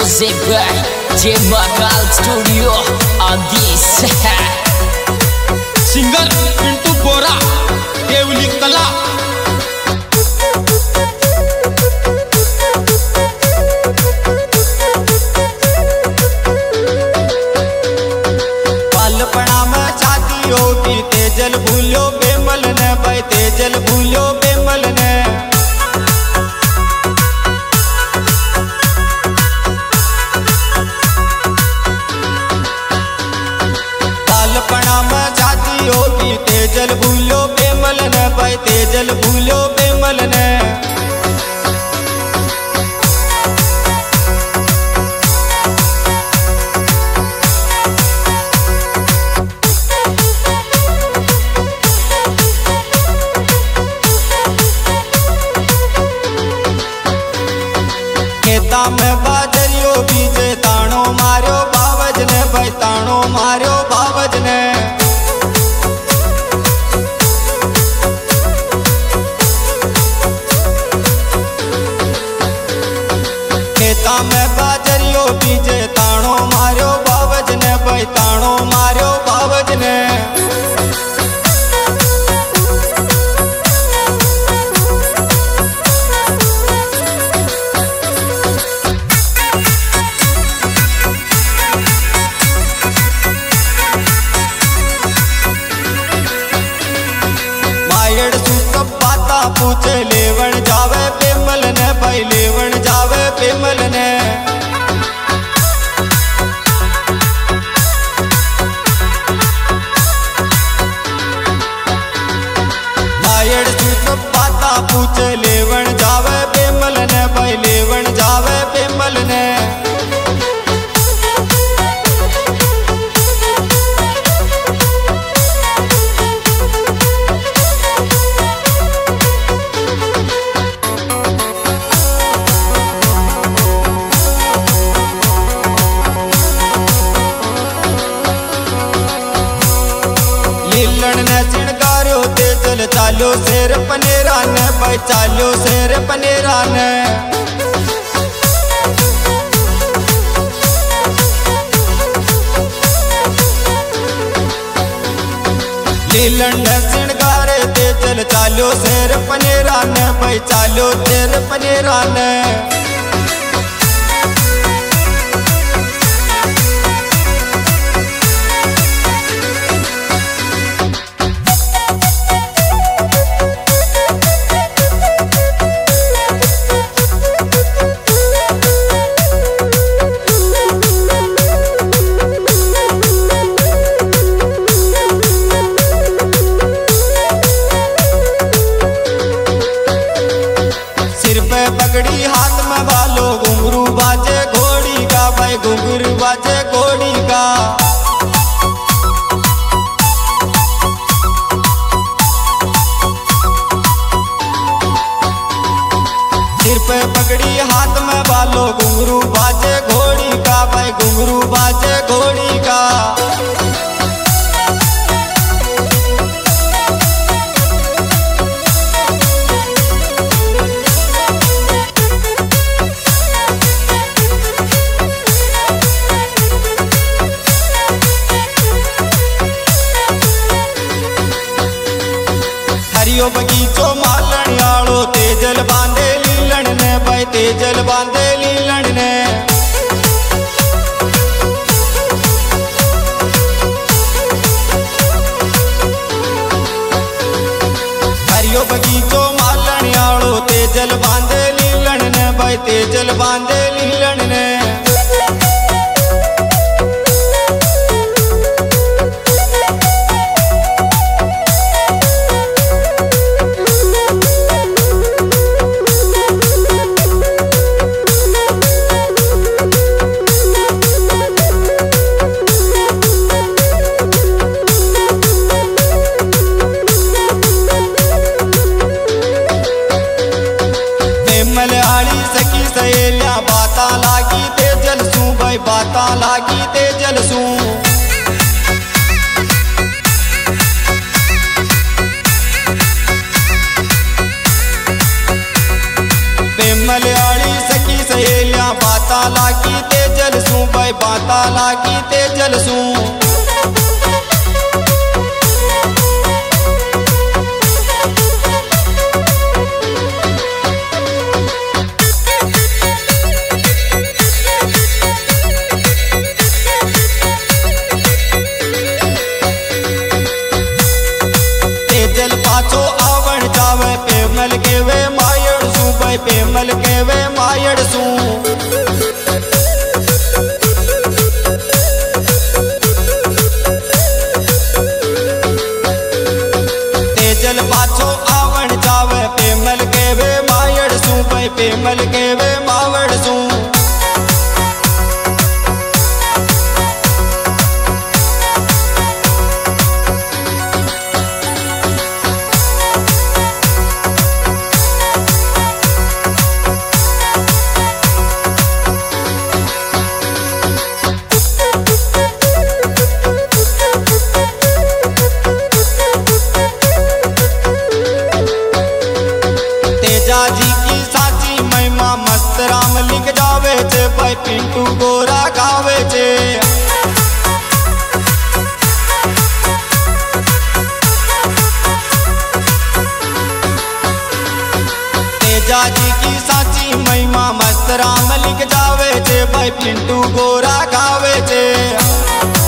Music by Jemagal Studio on this. Singer Pintu Bora Devli Kala. बालपणा में छाती होगी तेजल भूलो बेमल ने भाई तेजल भूलो बेमल ने। बालपणा में छाती होगी तेजल भूलो बेमल ने भाई तेजल भूलो बेमल ने। खेता में बाजरियो बीजे ताणो मार्यो बावज ने भाई ताणो मार्यो बावज ने। खेता में बाजरियो बीजे ताणो मार्यो बावज ने भाई ताणो मार्यो बावज ने। पूछे लेवण जावे पेमल ने भाई लेवण जावे पेमल ने। मायड़ सूत पाता पूछे लेवण जावे पेमल ने भाई लेवण जावे पेमल ने। लीलण ने चिणगारो तेजल चालो शेर पनेरा ने भाई चालो शेर पनेरा ने। लीलण ने चिणगारे तेजल चालो शेर पनेरा ने भाई चालो शेर पनेरा ने। पगड़ी हाथ में बालो घुंघरू बाजे घोड़ी का भाई घुंघरू बाजे घोड़ी का। सिर पे पगड़ी हाथ में बालो घुंघरू बाजे घोड़ी का भाई घुंघरू बाजे घोड़ी का। हरियो बगीचो मालण आलो तेजल बांधे लीलण ने भाई तेजल बांधे लीलण ने। हरियो बगीचो मालण आलो तेजल बांधे लीलण ने भाई तेजल बांधे लीलण ने। मलयाली सखी सहेलिया बाता लागी तेजल सू भाई बाता लागी तेजल सू। मलयाली सखी सहेलिया बाता लागी भाई बाता लागी तेजल सू तेजल पाछो आवण जावे पेमल केवे मायड़ सू भाई पेमल केवे मायड़ सू तेजल पाछो आवण जावे पेमल केवे मायड़ सू भाई पेमल केवे मावड़ सू जी की साची महिमा मस्त राम लिख जावे छे भाई पिंटू गोरा गावे छे तेजा जी की साची महिमा मस्त राम लिख जावे छे भाई पिंटू गोरा गावे छे।